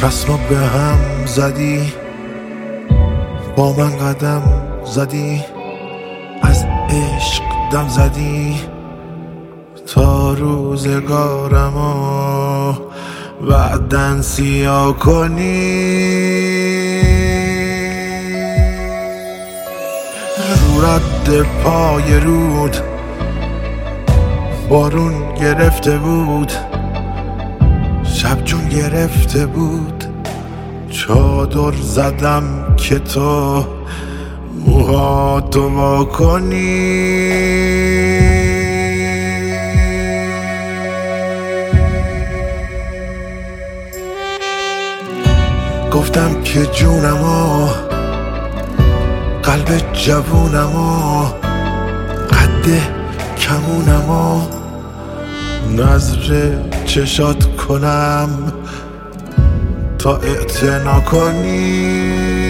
رسمو به هم زدی، با من قدم زدی، از عشق دم زدی تا روزگارمو بعدن سیاه کنی. رو رد پای رود بارون گرفته بود، شب جون گرفته بود، چادر زدم که تو موهاتو وا کنی. گفتم که جونمو، قلب جوونمو، قد کمونمو نظر چشات کنم تا اعتنا کنی.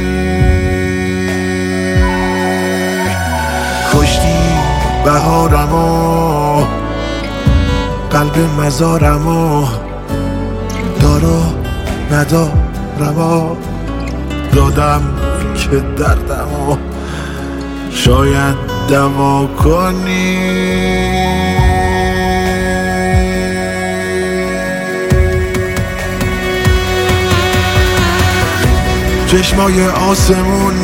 کشتی بهارمو، قلب مزارمو، دارو ندارمو دادم که دردمو شاید دوا کنی. چشمای آسمون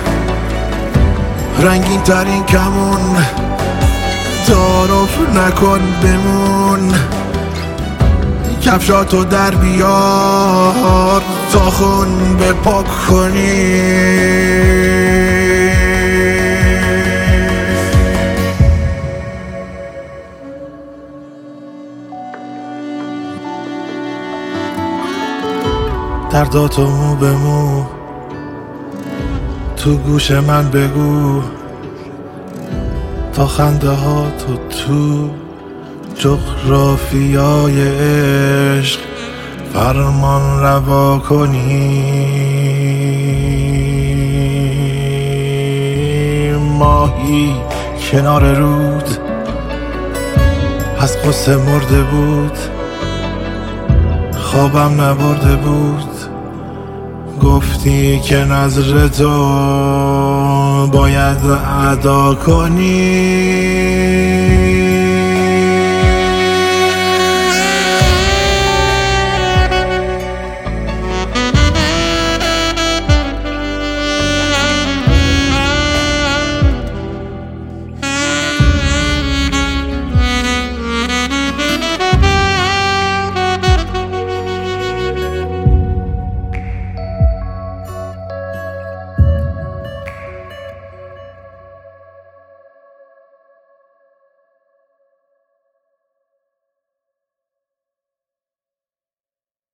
رنگین ترین کمون، تعارف نکن بمون، کفشاتو در بیار تا خون بپاک کنی. درداتو مو به مو تو گوش من بگو، تا خنده ها تو جغرافیای عشق فرمان روا کنی. ماهی کنار رود از غصه مرده بود، خوابم نبرده بود، گفتی که نظر تو باید ادا کنی.